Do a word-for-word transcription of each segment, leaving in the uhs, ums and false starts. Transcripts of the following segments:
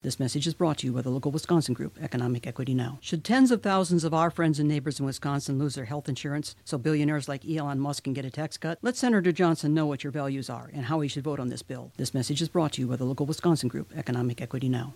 This message is brought to you by the local Wisconsin group, Economic Equity Now. Should tens of thousands of our friends and neighbors in Wisconsin lose their health insurance so billionaires like Elon Musk can get a tax cut? Let Senator Johnson know what your values are and how he should vote on this bill. This message is brought to you by the local Wisconsin group, Economic Equity Now.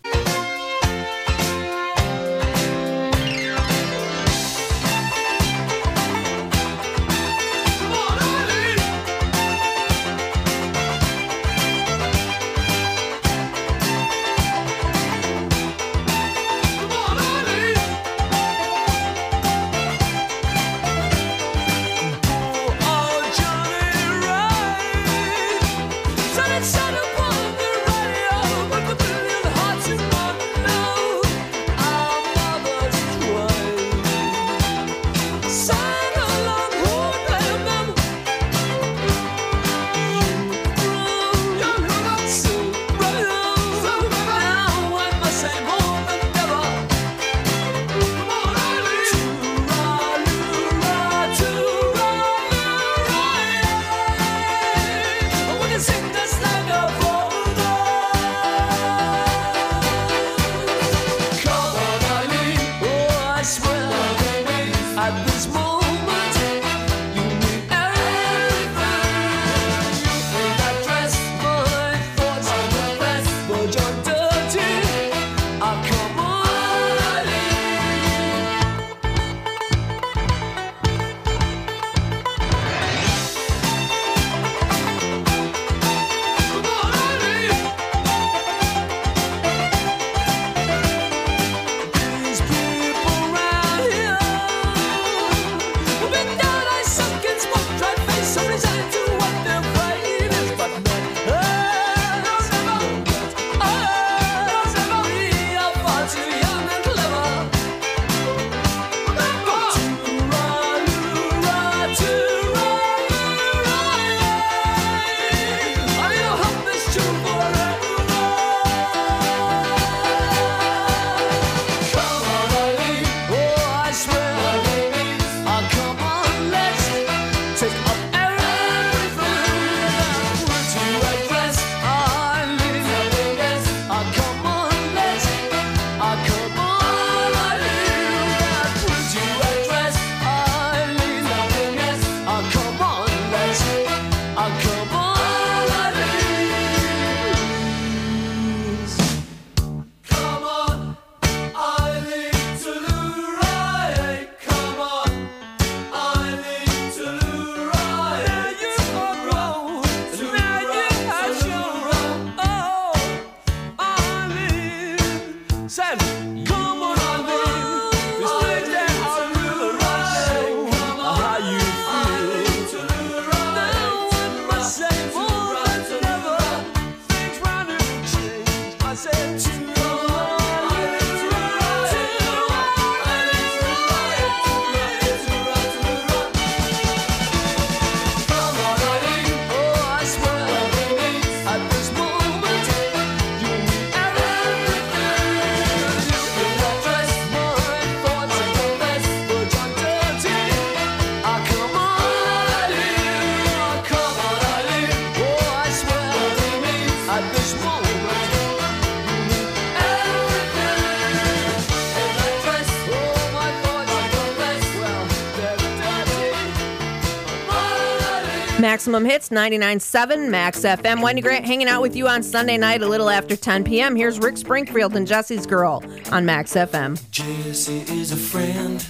Maximum Hits, ninety-nine point seven, Max F M. Wendy Grant hanging out with you on Sunday night a little after ten p.m. Here's Rick Springfield and Jesse's Girl on Max F M. Jesse is a friend.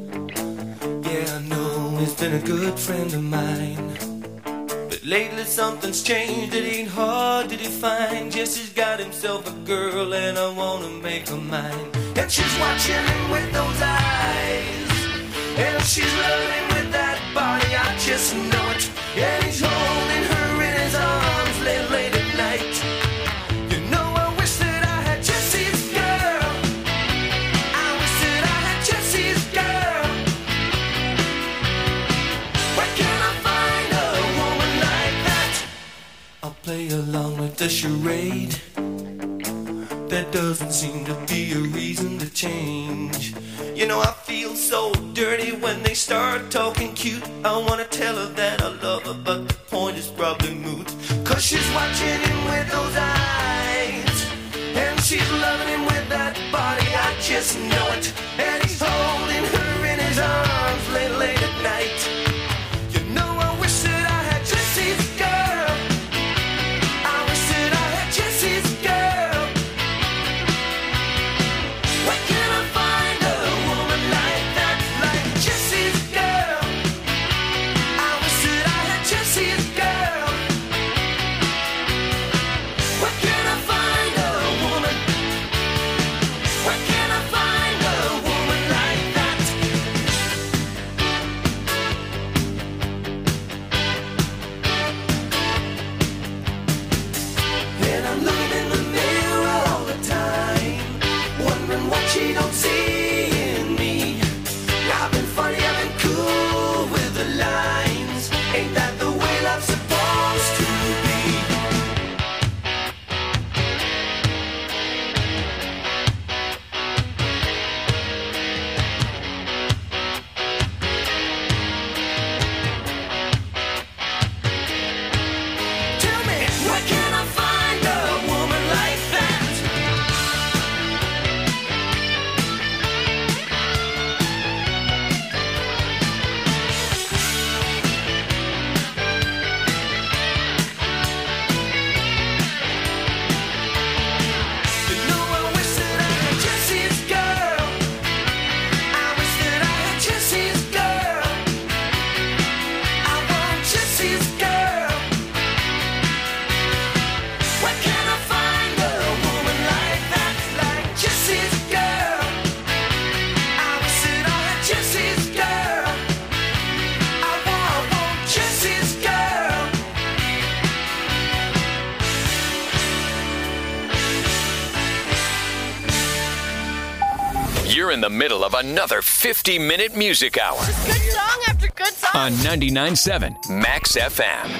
Yeah, I know he's been a good friend of mine. But lately something's changed, it ain't hard to define. Jesse's got himself a girl and I want to make her mine. And she's watching him with those eyes, and she's loving with that body, I just know it. And he's holding her in his arms late, late at night. You know, I wish that I had Jesse's girl. I wish that I had Jesse's girl. Where can I find a woman like that? I'll play along with the charade. There doesn't seem to be a reason to change. You know, I feel so dirty when they start talking cute. I wanna tell her that I love her, but the point is probably moot. Cause she's watching him with those eyes, And she's loving him with that body, I just know it. And he's holding her in his arms late, late at night. You know I wish that I had Jesse's girl. I wish that I had Jesse's girl. Where can I find a woman like that, like Jesse's girl? I wish that I had Jesse's girl. Where can I find a woman? Where can I find a woman like that? And I'm looking in the mirror all the time, wondering what she don't see in me. I've been funny, I've been cool with the lines. Ain't that the way love's supposed to be? Tell me, where can I find a woman like that? You know I wish that I had Jesse's girl. I wish that I had Jesse's girl. I want Jesse's girl. Where can I find a woman like that, like Jesse's girl? I wish that I had Jesse's girl. I want, I want Jesse's girl. You're in the middle of another fifty-minute music hour Good song after good song. on ninety-nine point seven Max F M.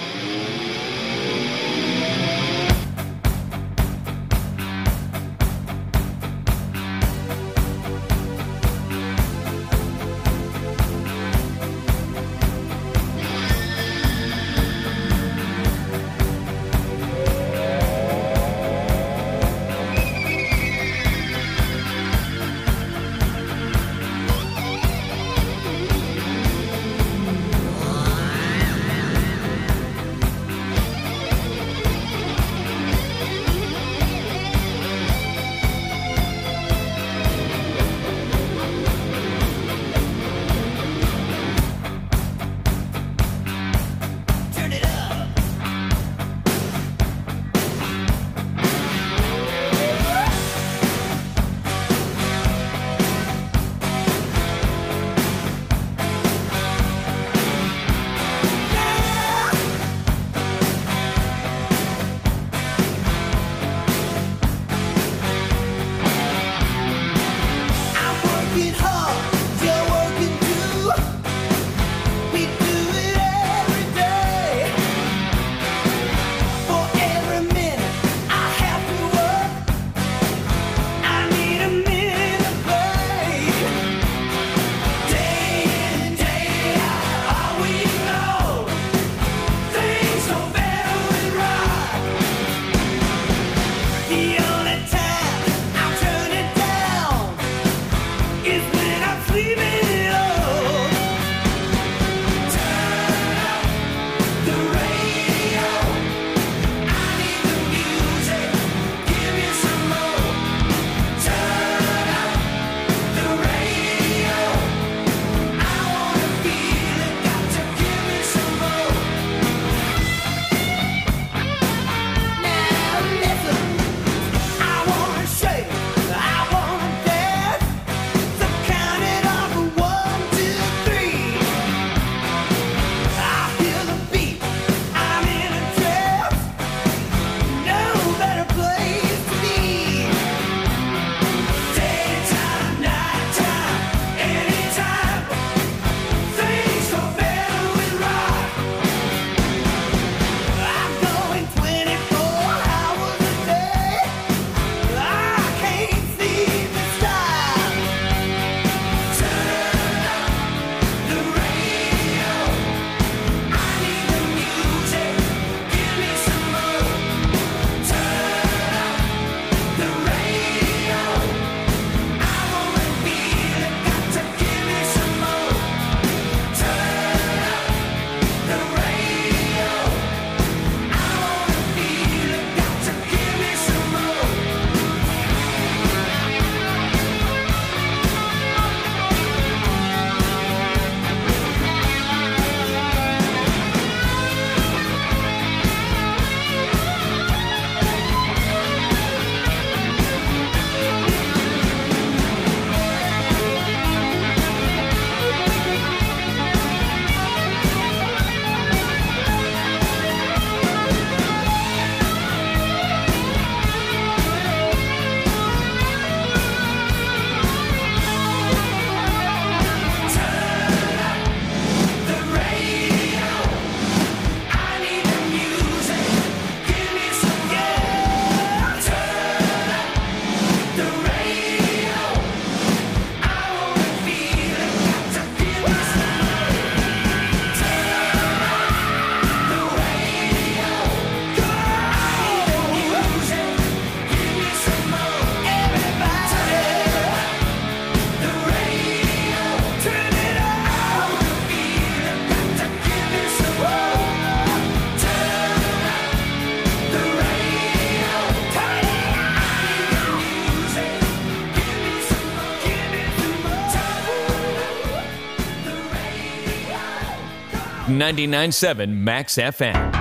ninety-nine point seven Max F M.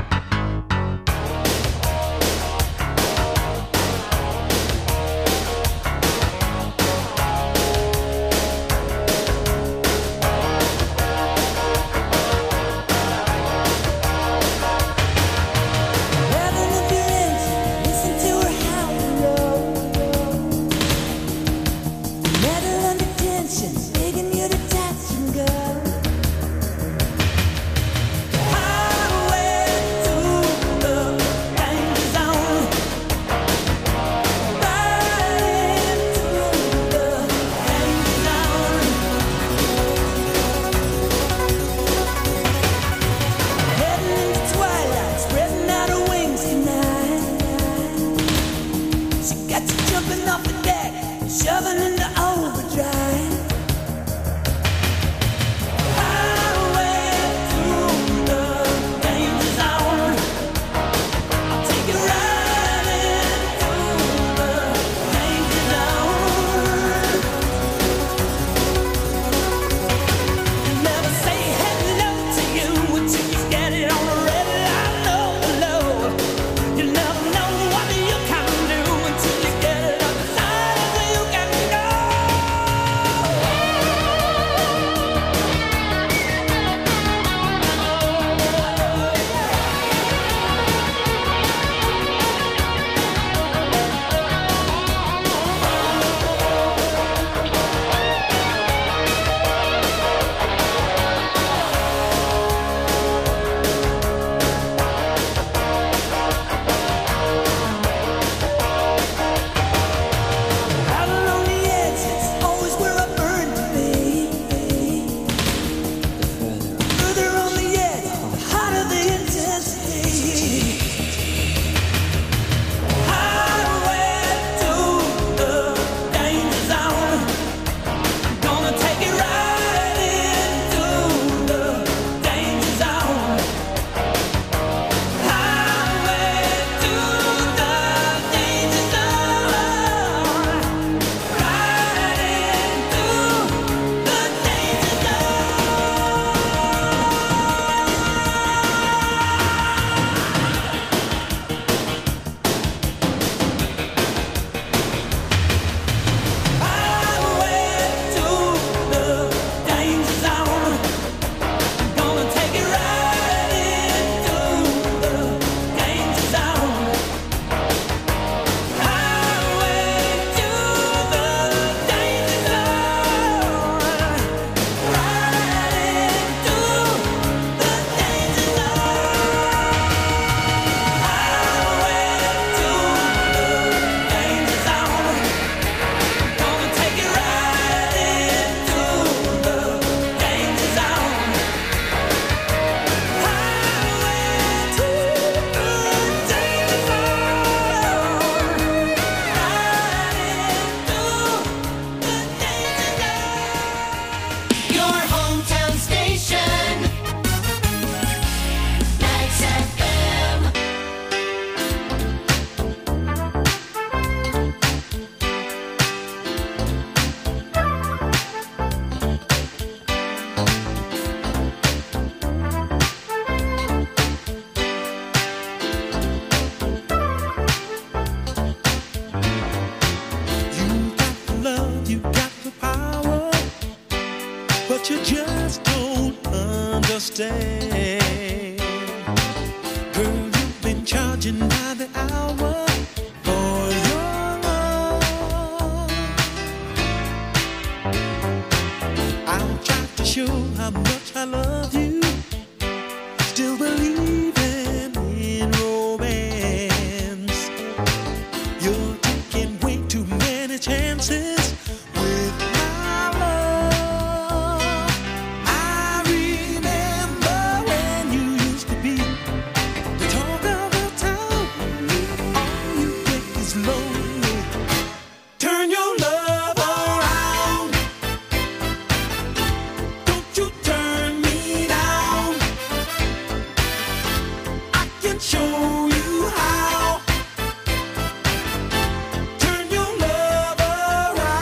Show you how. Turn your love around.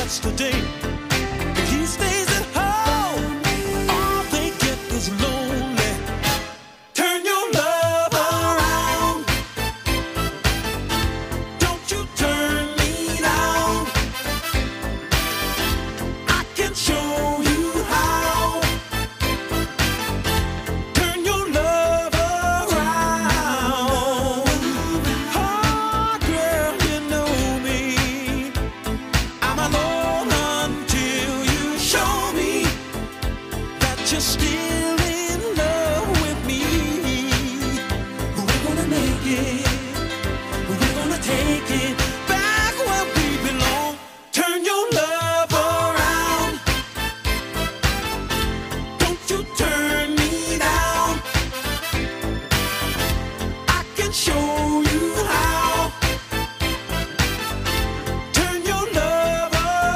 yesterday. He stays at home, all they get is lonely. Turn your love around. Don't you turn me down. I can show you how. Turn your love around. Oh, girl, you know me. I'm alone until you show me that you're still in love with me. We're gonna make it. We're gonna take it back where we belong. Turn your love around. Don't you turn me down. I can show you how. Turn your love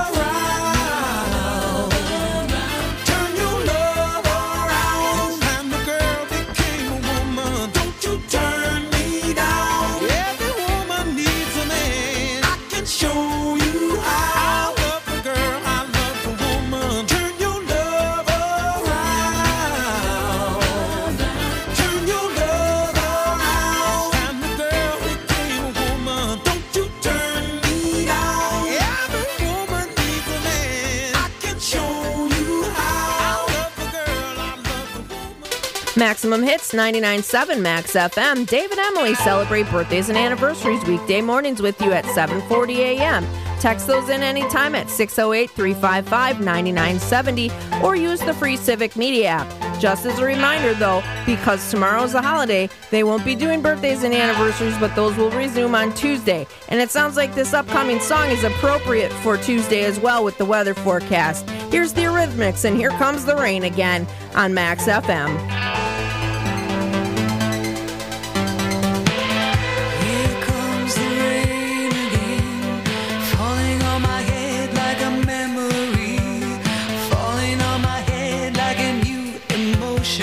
around. Turn your love around. And the girl became a woman. Don't you turn me down. Every woman needs a man. I can show you how. I love the girl, I love the woman. Turn your love around. Turn your love around. And the girl became a woman. Don't you turn me down. Every woman needs a man. I can show you how. I love the girl, I love the woman. Maximum Hits ninety-nine point seven Max F M. Dave and Emily celebrate birthdays and anniversaries weekday mornings with you at seven forty a.m. Text those in anytime at six oh eight, three five five, nine nine seven oh or use the free Civic Media app. Just as a reminder, though, because tomorrow's a holiday, they won't be doing birthdays and anniversaries, but those will resume on Tuesday. And it sounds like this upcoming song is appropriate for Tuesday as well with the weather forecast. Here's the Eurythmics, and Here Comes the Rain again on Max F M. Here comes the rain again, falling on my head like a memory, falling on my head like a new emotion.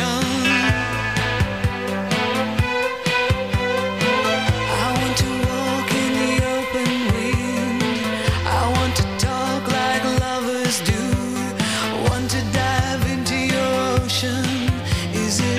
I want to walk in the open wind, I want to talk like lovers do, want to dive into your ocean. Is it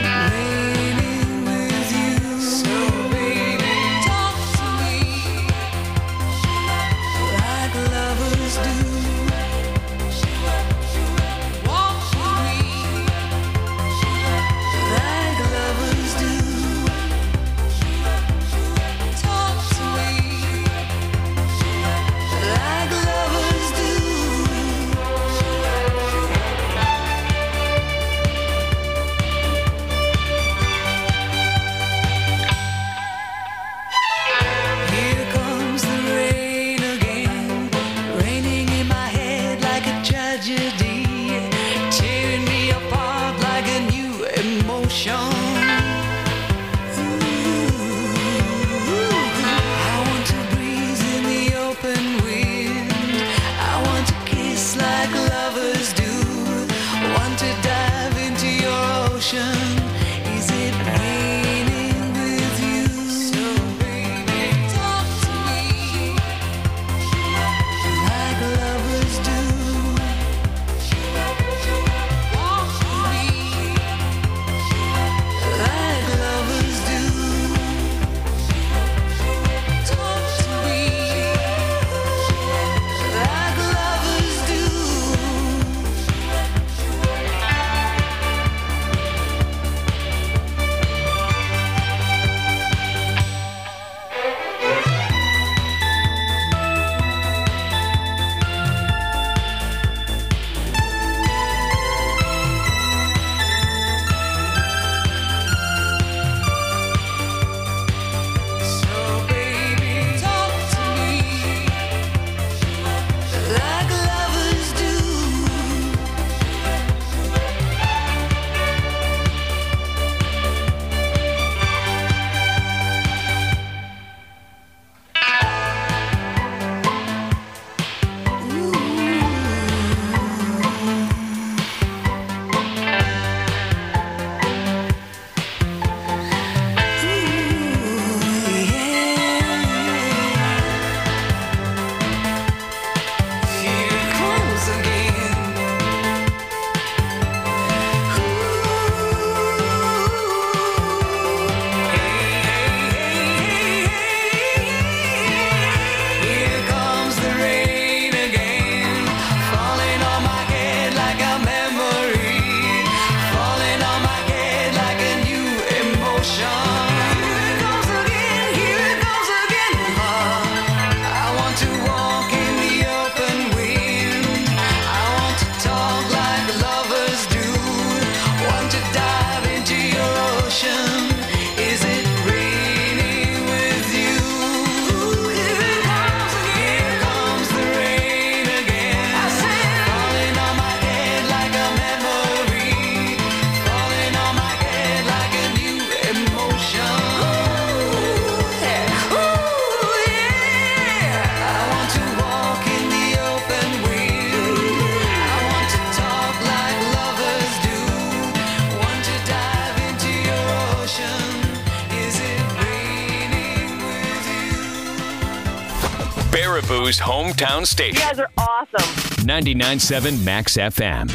Baraboo's hometown You station. guys are awesome. ninety-nine point seven Max F M.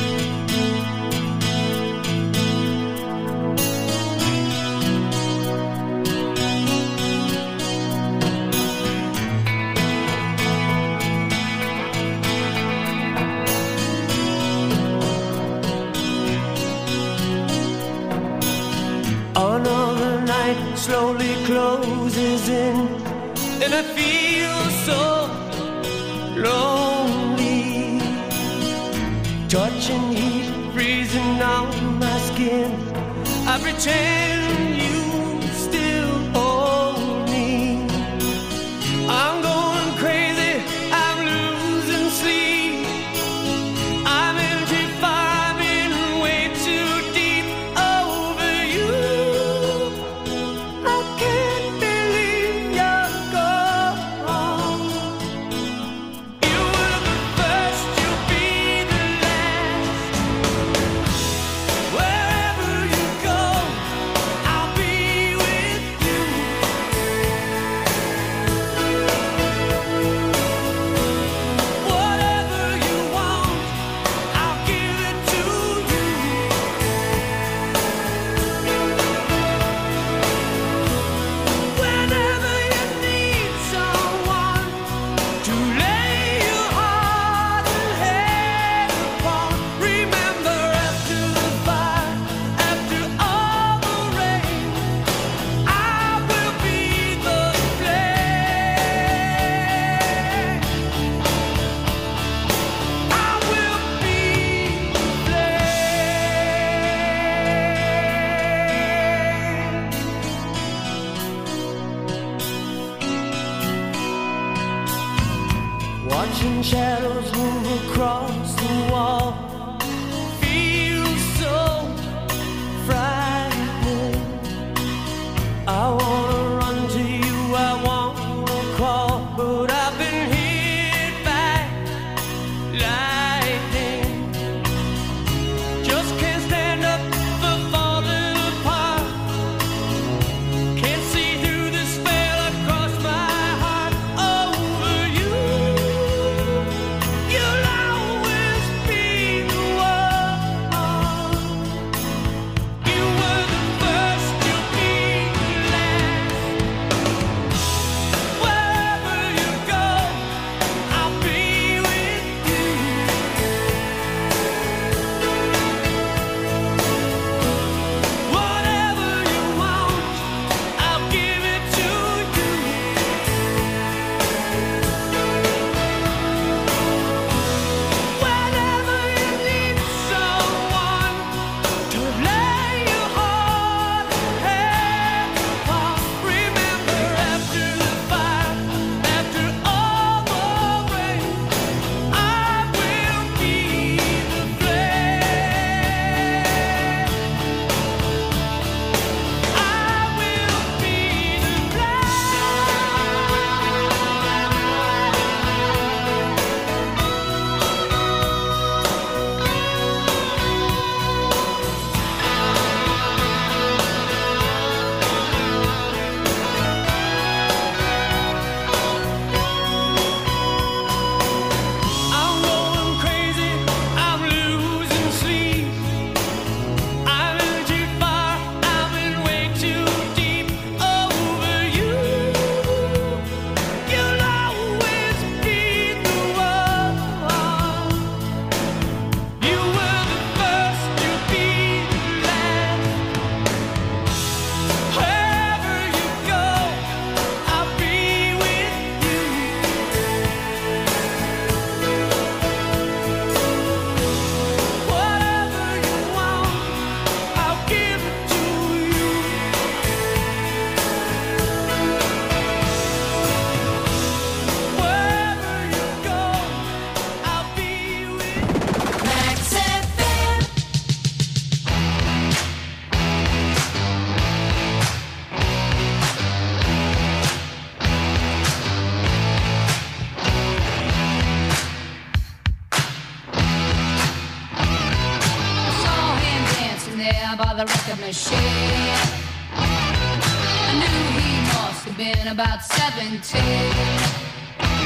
Another night slowly closes in, and I feel so lonely. Touching heat, freezing on my skin. I pretend you still hold me. I'm going crazy, I'm losing sleep. I'm empty, I'm in way too deep over you. I can't believe you're gone. You were the first, you'll be the last. Wherever you go, I'll be with you. Whatever you want, I'll give it to you. Whenever you need someone to lay your heart and head upon, remember after the fire, after all the rain, I will be the flame. I will be the flame. Watching shadows move across the wall feels so frightening. I wanna run to you, I wanna crawl, but I've been hit by lightning. Just can't stand up for falling apart. Can't see through the spell across my heart over you. You'll always be the one. You were the first, you'll be the last. Wherever you go, I'll be with you. Whatever you want, I'll give it to you. Whenever you need someone to lay your heart and head upon, remember after the fire, after all the rain, I will be the flame. I will be the flame. I'm going crazy, I'm losing sleep. I'm in too far, I'm in way too deep over you. You'll always be the one. You were the first, you'll be the last. Wherever you go, I'll be with you. Whatever you want, I'll give it to you. Wherever you go, I'll be with you. Max F M. Saw him dancing there by the record machine. I knew he must have been about seventeen.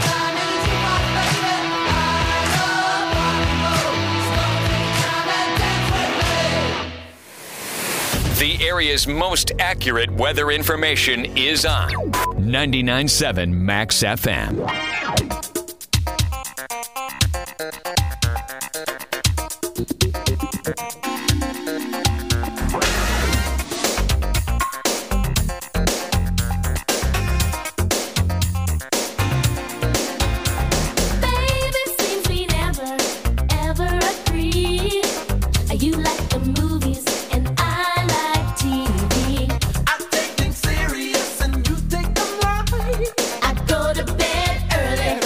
time in the jukebox, baby. I love rock and roll. So take time and dance with me. The area's most accurate weather information is on ninety-nine point seven Max F M. Baby, seems we never, ever agree. You like the movies and I like T V. I take things serious and you take them light. I go to bed early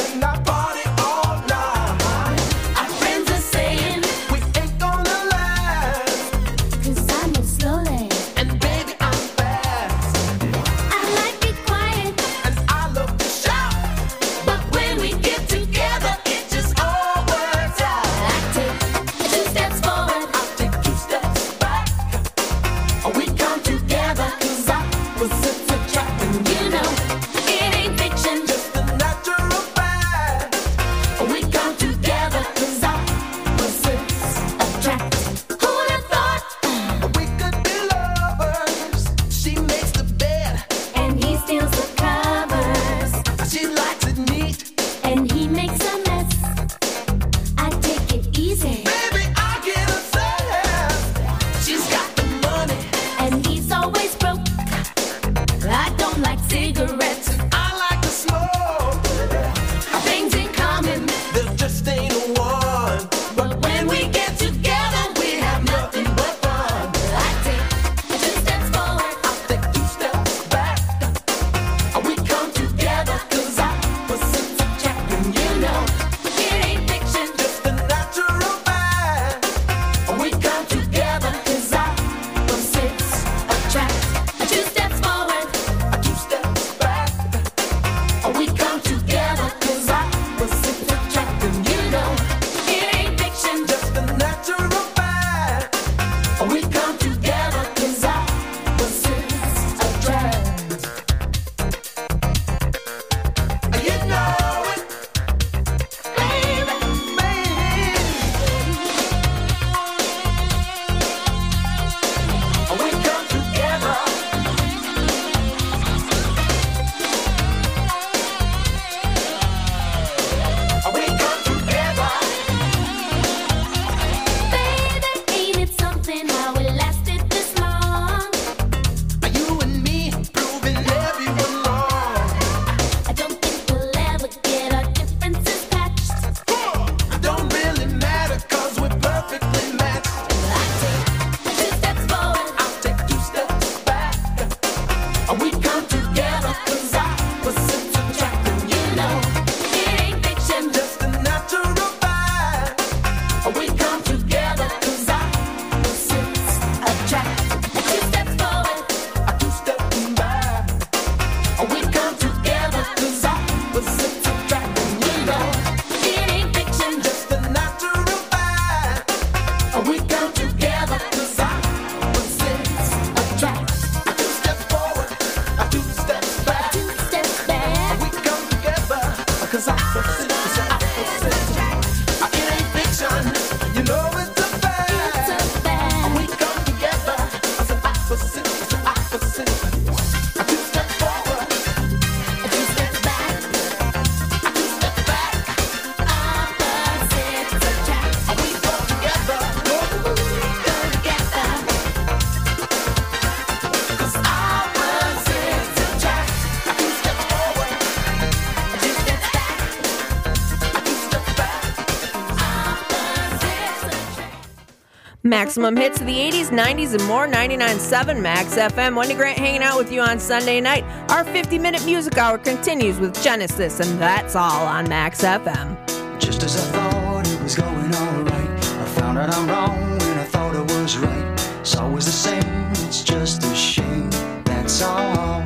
Maximum hits of the eighties, nineties, and more. ninety-nine point seven Max F M. Wendy Grant hanging out with you on Sunday night. Our fifty-minute music hour continues with Genesis, and that's all on Max F M. Just as I thought it was going all right, I found out I'm wrong when I thought I was right. It's always the same, it's just a shame, that's all.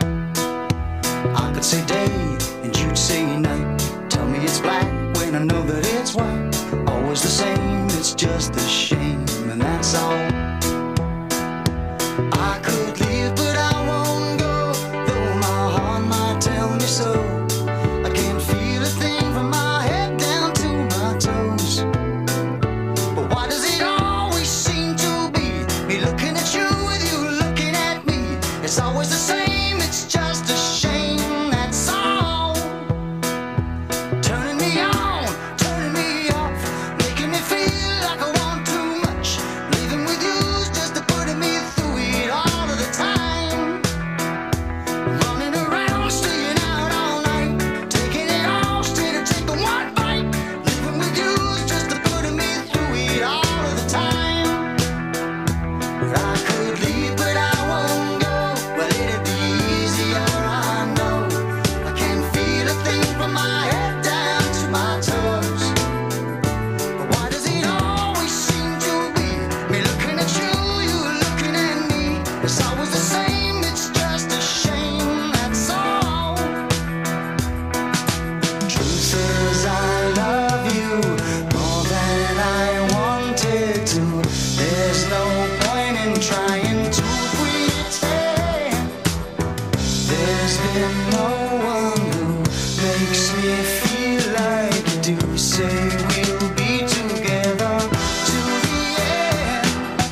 I could say day and you'd say night. Tell me it's black when I know that it's white. Always the same, it's just a shame, and that's all. I could leave but I won't go, though my heart might tell me so. I can't feel a thing from my head down to my toes. But why does it always seem to be me looking at you with you looking at me? It's always the same, it's just a shame, that's all. Turning me on, turning me off, making me feel like I want too much. Leaving with you's just to putting me through it all of the time. Running around, staying out all night, taking it all straight or taking one bite. Living with you's just to putting me through it all of the time. But I could leave, but I won't go. Well, it'd be easier, I know. I can't feel a thing from my head down to my toes. But why does it always seem to be me looking at you, you looking at me? It's always the same, it's just a shame, that's all. Truth says I love you more than I wanted to. There's no point in trying to pretend. There's been no one who makes me feel like you do. Say we'll be together to the end.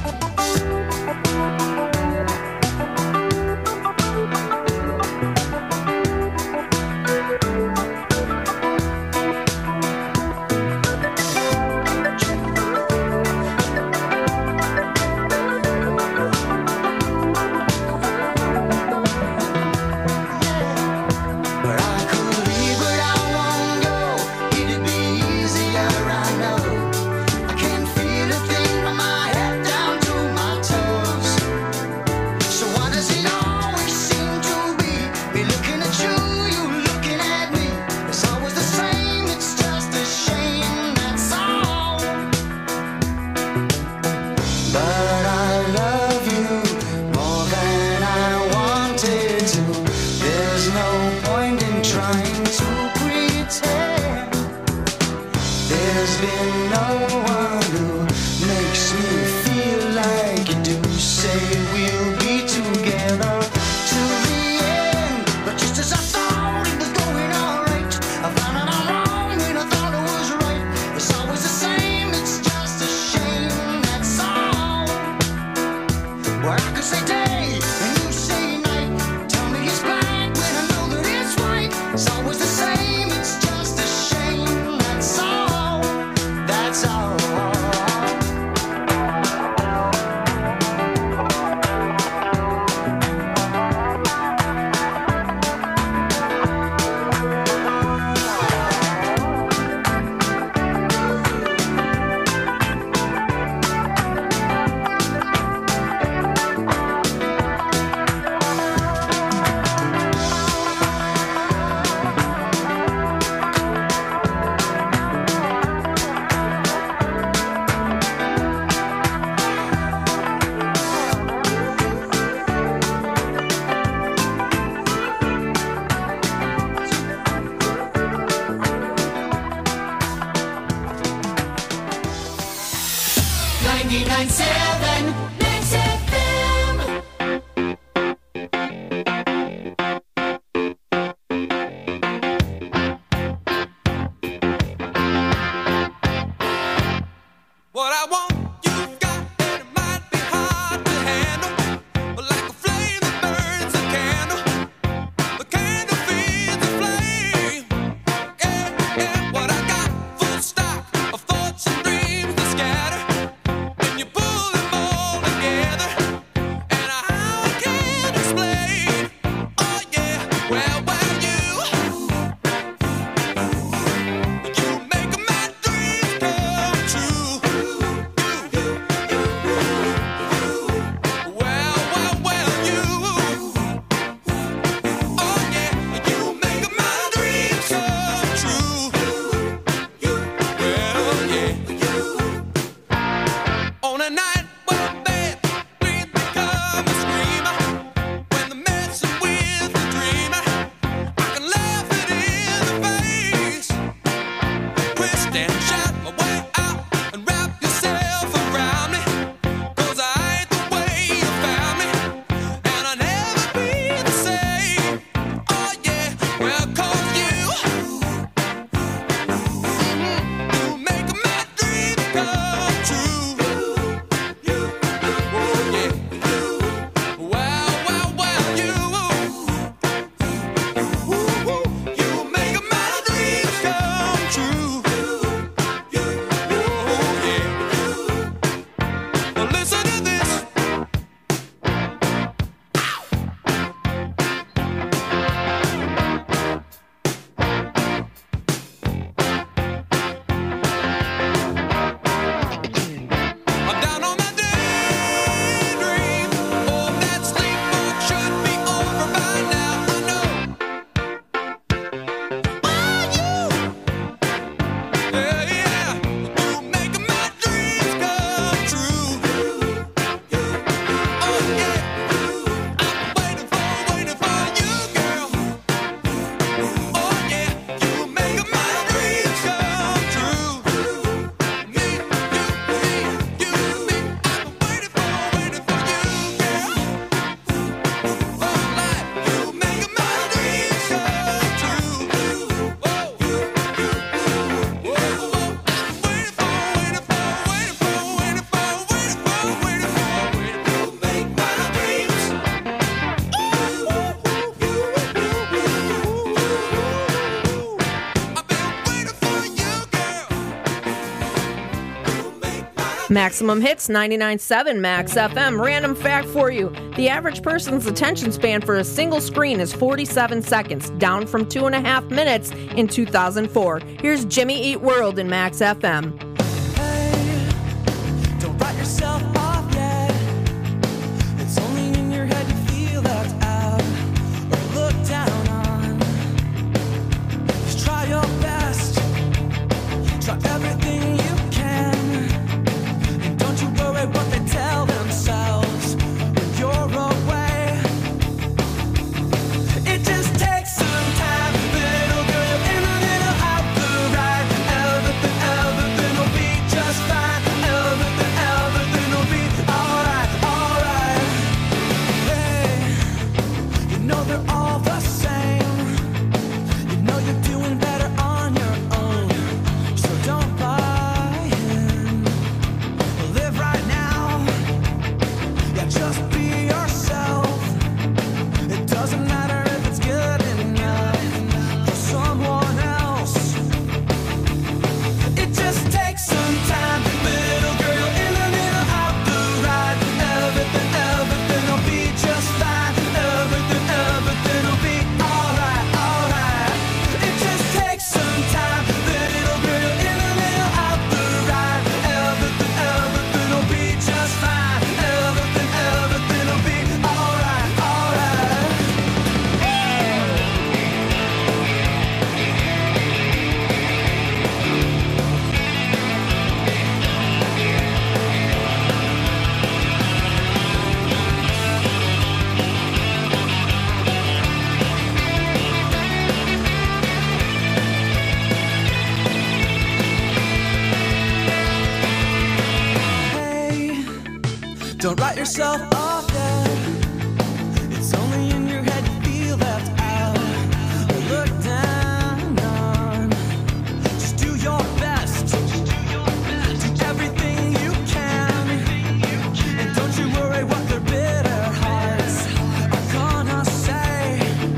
But I could leave, but I won't go. It'd be easier, I know. I can't feel a thing from my head down to my toes. So why does it always seem to be me looking at you, you looking at me? It's always the same, it's just a shame, that's all. But I love you more than I wanted to. There's no point in trying to pretend. There's been no one who makes me feel like you do. Say we'll be together to the end. But just as I thought it was going all right, I found out I'm wrong when I thought it was right. It's always the same, it's just a shame, that's all. Well, I could say day and you say night. Tell me it's black when I know that it's white. It's always the same, it's just a shame, that's all. That's all. Maximum Hits, ninety-nine point seven Max F M. Random fact for you. The average person's attention span for a single screen is forty-seven seconds, down from two and a half minutes in two thousand four. Here's Jimmy Eat World in Max F M. Hey, don't write yourself off yet. It's only in your head you feel left out or looked down on. Just try your best. Try everything you can. And don't you worry what they tell themselves when you're away. It just takes some time, little girl, in a little out the right. Everything, everything will be just fine. Everything, everything will be alright, alright. Hey, you know they're all the same. You know you're doing better on your own. So don't buy in. Live right now. Yeah, just be yourself. It doesn't matter if it's good enough for someone else. It just takes some time, little girl, in a little out the right. Everything, everything will be just fine. Everything, everything will be alright, alright. It just takes some time, little girl, in a little out the right. Everything, everything will be just fine. Everything, everything will be alright, alright. Hey, don't write yourself off yet. It's only in your head you feel left out or looked down on. Just do your best. Do everything you can. And don't you worry what their bitter hearts are gonna say.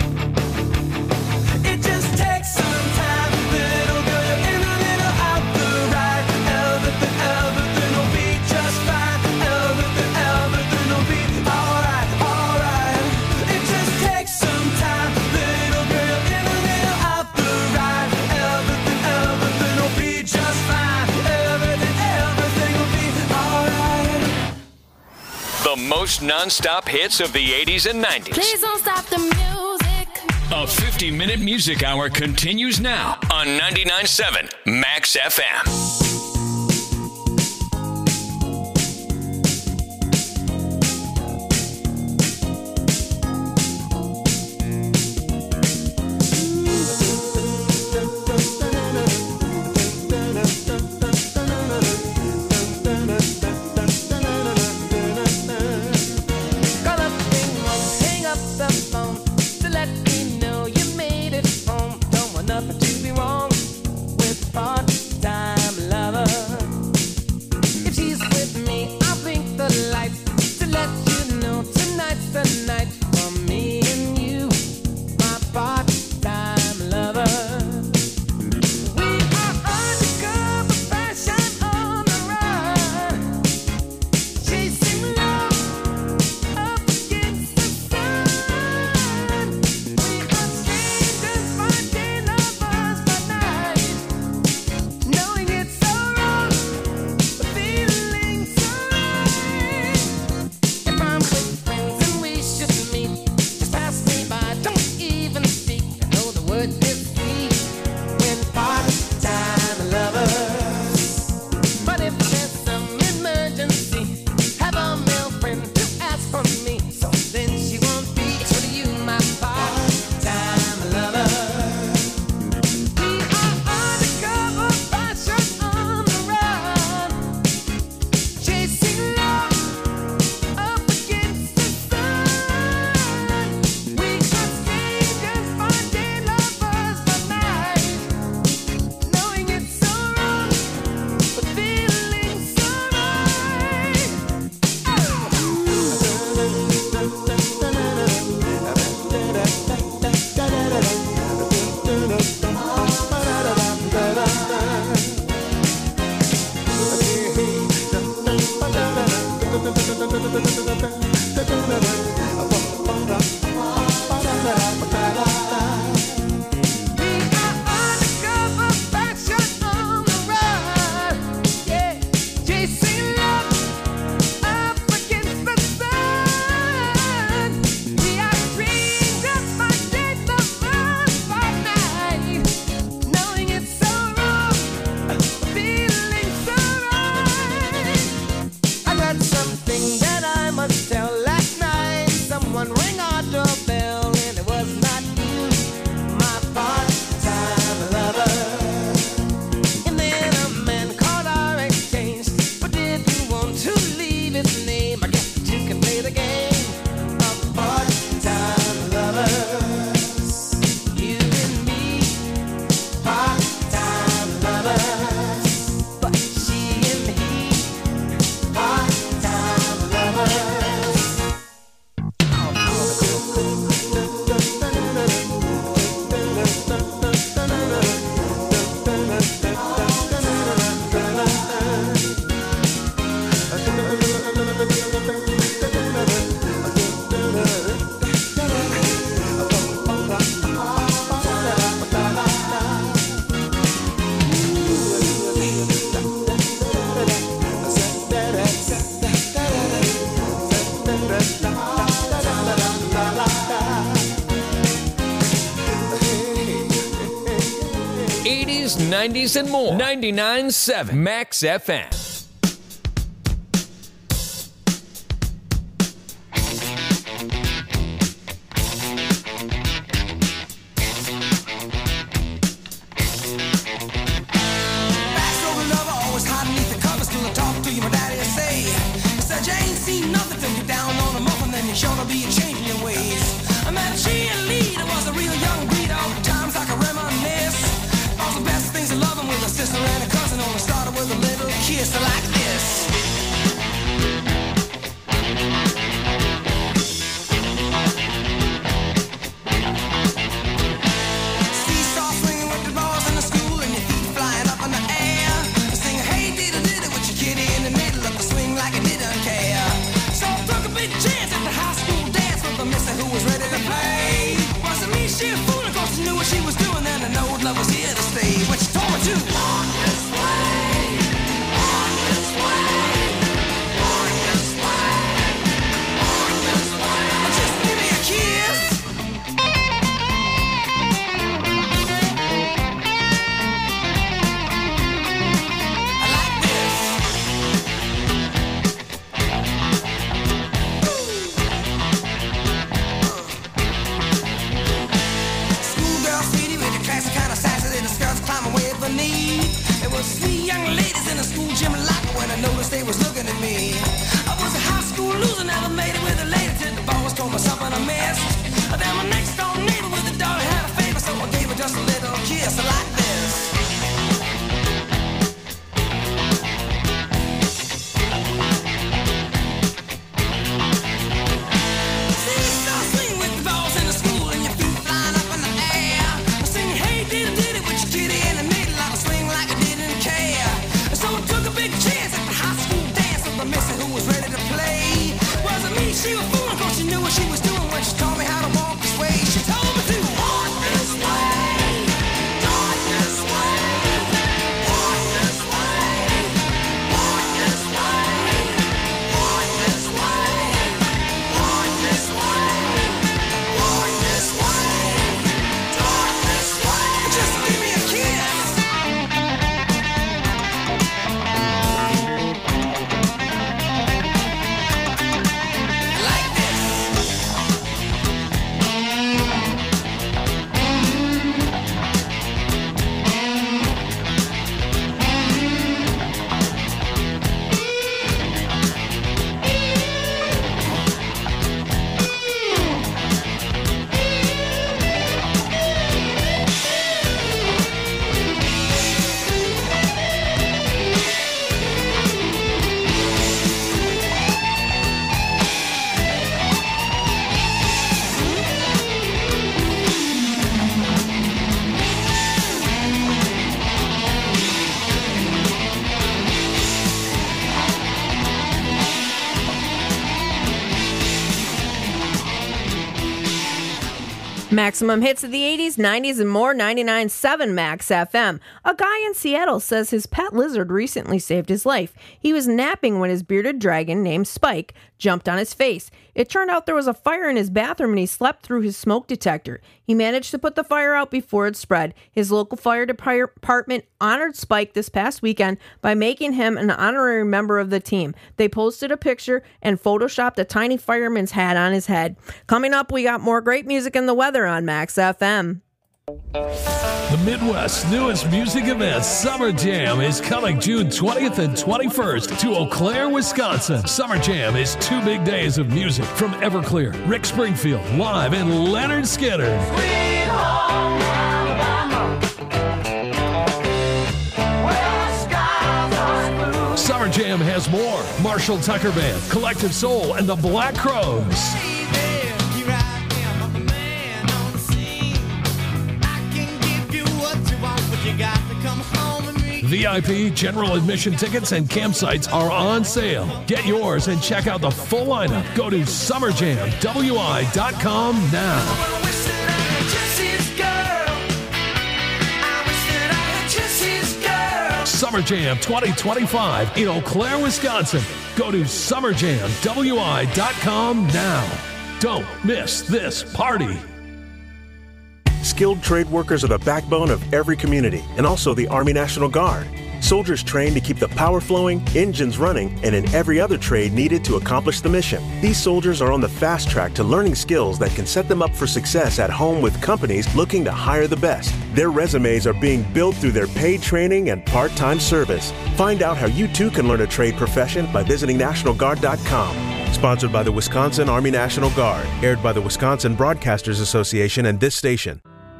It just takes some time, little girl, in a little out the right. Everything, everything will be just fine. Everything, everything will be alright, alright. It just takes some time, little girl, in a little out the right. Everything, everything will be just fine. Everything, everything will be alright. The most non-stop hits of the eighties and nineties. Please don't stop the music. A fifty-minute music hour continues now on ninety-nine point seven Max F M. Call up Ringwald, hang up the phone to let me know you made it home. Don't want nothing to be wrong with part-time love. eighties, nineties, and more. ninety-nine point seven Max F M. She was fooling 'cause she knew what she was doing when she taught me how to walk this way. She told Maximum hits of the eighties, nineties, and more, ninety-nine point seven Max F M. A guy in Seattle says his pet lizard recently saved his life. He was napping when his bearded dragon, named Spike, jumped on his face. It turned out there was a fire in his bathroom and he slept through his smoke detector. He managed to put the fire out before it spread. His local fire department honored Spike this past weekend by making him an honorary member of the team. They posted a picture and photoshopped a tiny fireman's hat on his head. Coming up, we got more great music and the weather on Max F M. The Midwest's newest music event, Summer Jam, is coming June twentieth and twenty-first to Eau Claire, Wisconsin. Summer Jam is two big days of music from Everclear, Rick Springfield live, and Leonard Skinner. Sweet home Alabama, where the skies are blue. Summer Jam has more. Marshall Tucker Band, Collective Soul, and the Black Crowes. V I P, general admission tickets, and campsites are on sale. Get yours and check out the full lineup. Go to summer jam w i dot com now. Summer Jam twenty twenty-five in Eau Claire, Wisconsin. Go to summer jam w i dot com now. Don't miss this party. Skilled trade workers are the backbone of every community and also the Army National Guard. Soldiers trained to keep the power flowing, engines running, and in every other trade needed to accomplish the mission. These soldiers are on the fast track to learning skills that can set them up for success at home with companies looking to hire the best. Their resumes are being built through their paid training and part-time service. Find out how you too can learn a trade profession by visiting national guard dot com. Sponsored by the Wisconsin Army National Guard. Aired by the Wisconsin Broadcasters Association and this station.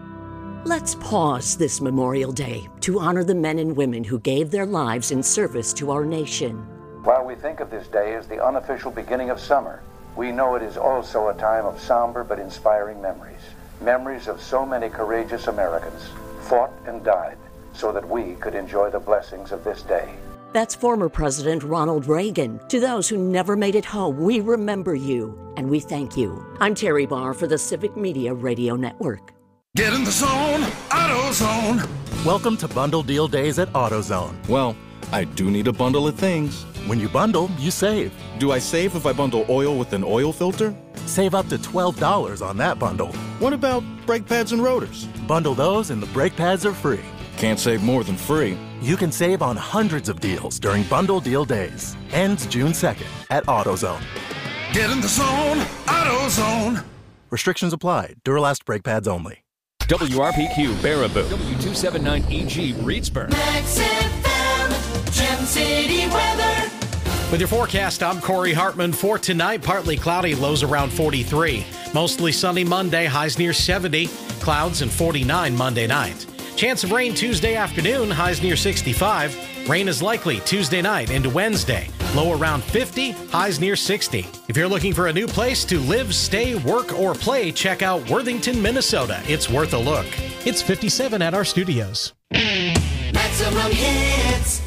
Let's pause this Memorial Day to honor the men and women who gave their lives in service to our nation. While we think of this day as the unofficial beginning of summer, we know it is also a time of somber but inspiring memories. Memories of so many courageous Americans fought and died so that we could enjoy the blessings of this day. That's former President Ronald Reagan. To those who never made it home, we remember you and we thank you. I'm Terry Barr for the Civic Media Radio Network. Get in the zone, AutoZone. Welcome to Bundle Deal Days at AutoZone. Well, I do need a bundle of things. When you bundle, you save. Do I save if I bundle oil with an oil filter? Save up to twelve dollars on that bundle. What about brake pads and rotors? Bundle those and the brake pads are free. Can't save more than free. You can save on hundreds of deals during Bundle Deal Days. Ends June second at AutoZone. Get in the zone, AutoZone. Restrictions apply. Duralast brake pads only. W R P Q Baraboo, W two seventy-nine E G Reedsburg. Max F M, Gem City weather. With your forecast, I'm Corey Hartman. For tonight, partly cloudy, lows around forty-three. Mostly sunny Monday, highs near seventy. Clouds and forty-nine Monday night. Chance of rain Tuesday afternoon, highs near sixty-five. Rain is likely Tuesday night into Wednesday. Low around fifty, highs near sixty. If you're looking for a new place to live, stay, work, or play, check out Worthington, Minnesota. It's worth a look. It's fifty-seven at our studios. Maximum hits.